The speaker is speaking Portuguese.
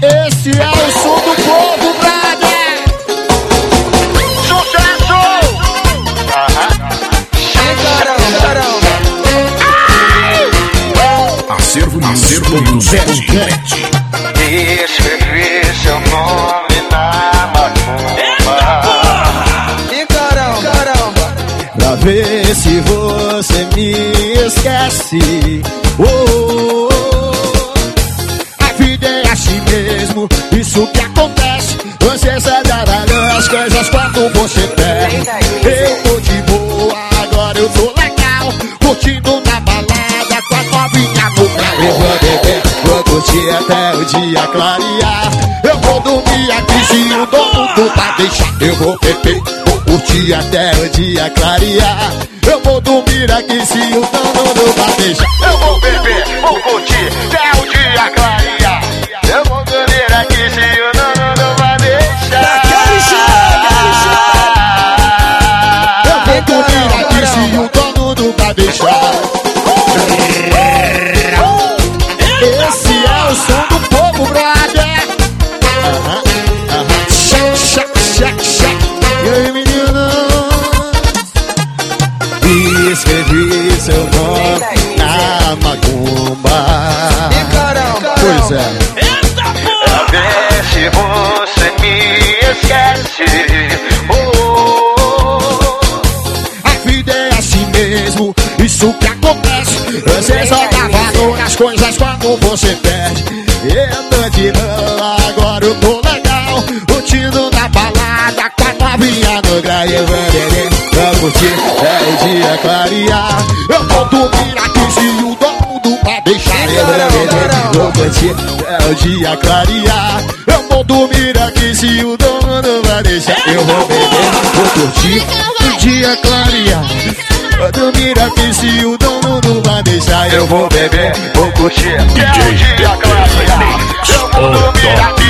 Esse é o som do povo, brother. Sucesso! Acervo do Zé Gigante. Escrevi seu nome na macumba. E caramba, Pra ver se você me esquece. A vida é assim mesmo, isso que acontece. Você sabe as coisas quando você perde. Eu tô de boa, agora eu tô legal, curtindo na balada com a novinha no grau. Eu vou beber, vou curtir até o dia clarear. Eu vou dormir aqui se o dono do bar deixar. Eu vou beber, vou curtir até o dia clarear. Eu vou dormir aqui se o dono do bar deixar. Eu vou beber, vou curtir até o dia clarear. Eu vou dormir aqui se o dono não vai deixar. Eu vou dormir aqui se o dono do bar deixar. Esse é o som do povo, brother. Check. E aí, menino? Escrevi seu nome na macumba. e caramba. Pois é. Pra ver se você me esquece. A vida é assim mesmo, isso que acontece. Você joga valor nas coisas quando você perde. Eu tô de boa, agora eu tô legal, curtindo na balada com a novinha no grau. Eu vou beber, vou curtir até o dia clarear. Eu vou dormir aqui se o dono do bar deixar. Eu vou beber, vou curtir até o dia clarear. Eu vou dormir aqui se o dono do bar deixar. Eu vou beber, vou curtir o dia clarear. Vou dormir aqui se o dono do bar deixar. Eu vou beber, vou curtir até o dia clarear. Eu vou dormir aqui